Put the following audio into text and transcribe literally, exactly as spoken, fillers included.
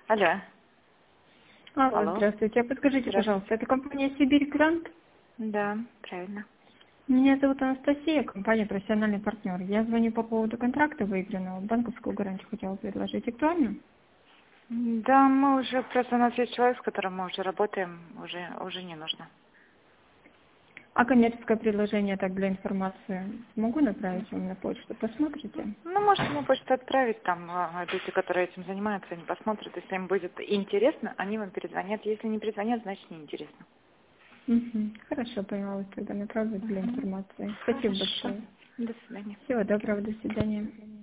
Алло. Алло, Алло. здравствуйте. А подскажите, Здравствуйте. пожалуйста, это компания «Сибирь Грант»? Да, правильно. Меня зовут Анастасия, компания «Профессиональный партнер». Я звоню по поводу контракта выигранного. Банковскую гарантию хотела предложить. Актуально? Да, мы уже, просто у нас есть человек, с которым мы уже работаем, уже, уже не нужно. А коммерческое предложение так для информации могу направить вам на почту? Посмотрите. Ну, можете на почту отправить, там а, люди, которые этим занимаются, они посмотрят, если им будет интересно, они вам перезвонят. Если не перезвонят, значит неинтересно. Угу. Хорошо, поняла. Тогда направлю для Угу. информации. Спасибо Хорошо. большое. До свидания. Всего доброго, до свидания.